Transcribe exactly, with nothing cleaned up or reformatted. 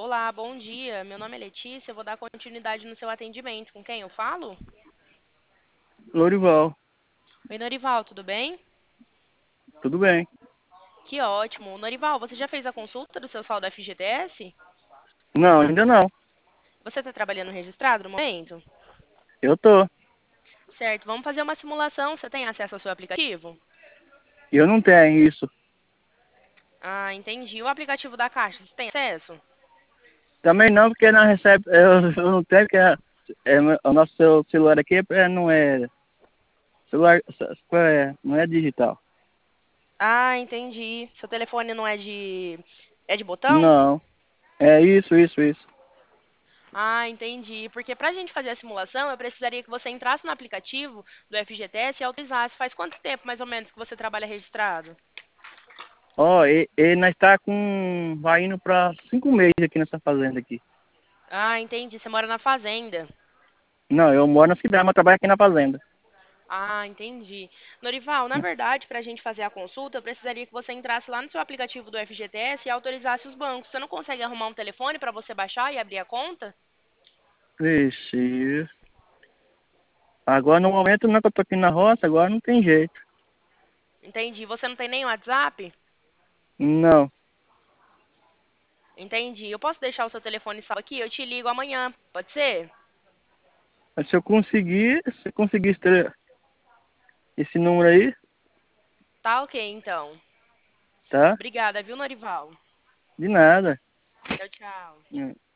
Olá, bom dia. Meu nome é Letícia. Eu vou dar continuidade no seu atendimento. Com quem eu falo? Lorival, Oi, Norival, tudo bem? tudo bem? Que ótimo. Norival, você já fez a consulta do seu saldo F G T S? Não, ainda não. Você está trabalhando registrado no momento? Eu tô. Certo, vamos fazer uma simulação. Você tem acesso ao seu aplicativo? Eu não tenho isso. Ah, entendi. O aplicativo da Caixa, você tem acesso? Também não, porque não recebe. Eu, eu não tenho, porque é, é, o nosso cel- celular aqui é, não é. Celular é, não é digital. Ah, entendi. Seu telefone não é de é de botão? Não. É isso, isso, isso. Ah, entendi. Porque para a gente fazer a simulação, eu precisaria que você entrasse no aplicativo do F G T S e autorizasse. Faz quanto tempo, mais ou menos, que você trabalha registrado? Ó, e, e nós tá com. Vai indo pra cinco meses aqui nessa fazenda aqui. Ah, entendi. Você mora na fazenda. Não, eu moro na cidade, mas trabalho aqui na fazenda. Ah, entendi. Norival, na verdade, para a gente fazer a consulta, eu precisaria que você entrasse lá no seu aplicativo do F G T S e autorizasse os bancos. Você não consegue arrumar um telefone para você baixar e abrir a conta? Vixe. Agora no momento não que eu tô aqui na roça, agora não tem jeito. Entendi. Você não tem nem WhatsApp? Não. Entendi. Eu posso deixar o seu telefone salvo aqui? Eu te ligo amanhã. Pode ser? Mas se eu conseguir, se eu conseguir estre- esse número aí, Tá ok, então. tá? Obrigada, viu, Norival? De nada. Tchau, tchau. É.